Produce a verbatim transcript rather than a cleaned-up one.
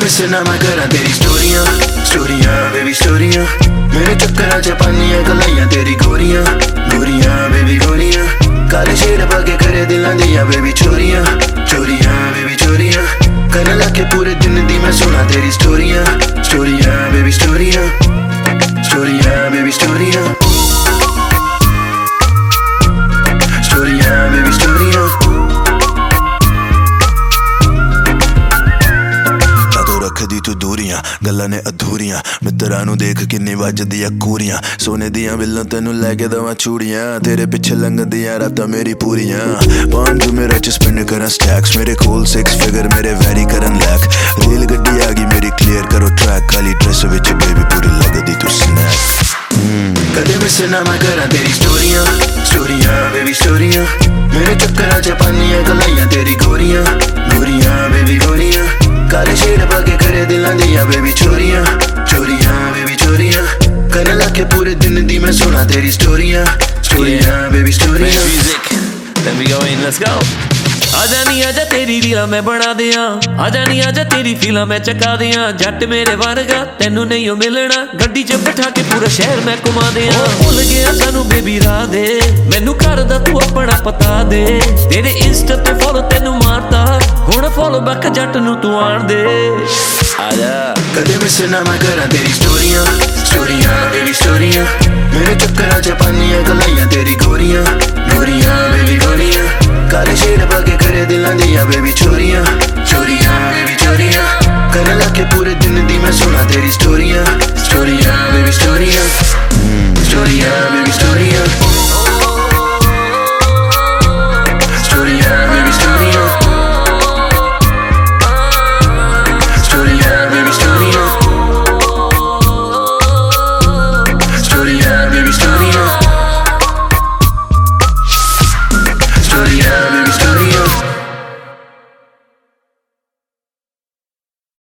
Miss ना मैं करा तेरी स्टोरियां स्टोरियां बेबी स्टोरियां मेरे चक्कर च पानियां गलाइयां तेरी गोरियां गोरियां बेबी गोरियां काले शेर पाके करे दिलां दियां बेबी चोरियां चोरियां बेबी चोरियां करन लगे पूरे दिन दी मैं सुना तेरी स्टोरियां स्टोरियां बेबी स्टोरियां स्टोरियां बेबी स्टोरियां स्टोरियां बेबी स्टोरियां रखदी तू दूरियां गल्लां ने अधूरियां मित्तरां नू देख किन्नी वजदियां कूरियां सोने दियां बिल्लां तेनू लैके दवां चूड़ियां तेरे पिछे लंघदियां रातां मेरी पूरियां पांच मेरे च स्पेंड करां स्टैक्स मेरे कोल सिक्स फिगर मेरे वैरी करन लैक रेल गड्डी आ गई मेरी क्लियर करो ट्रैक काली ड्रेस विच बेबी पूरी लगदी तू स्नैक कदे मिस ना मैं करा तेरी स्टोरियां स्टोरियां बेबी स्टोरियां मेरे चक्कर च पानियां गलाइयां तेरी गोरियां गोरियां बेबी गोरियां काले शेर पाके करे दिलां दियां बेबी चोरियां चोरियां बेबी चोरियां करन लगे पूरे दिन दी मैं सुना तेरी स्टोरियां स्टोरियां बेबी स्टोरियां Let me go in, let's go. आजा नी आजा तेरी रीला मैं बना दियां आजा नी आजा तेरी फीला मैं चका दियां जट मेरे वर्गा तेनू नहीं मिलना गड्डी च बिठा के पूरा शहर मैं घुमा दियां भुल गया सानू बेबी राह दे मैनू घर दा तू अपना पता दे तेरे इंस्टा ते फॉलो तेनू मारता हुण फॉलो बैक जट नू तू आण दे आजा कदे मिस ना मैं करा तेरी स्टोरियां स्टोरियां बेबी स्टोरियां मेरे चक्कर च पानियां गलाइयां तेरी गोरियां गोरियां बेबी गोरियां काले शेर पाके करे दिलां दियां बेबी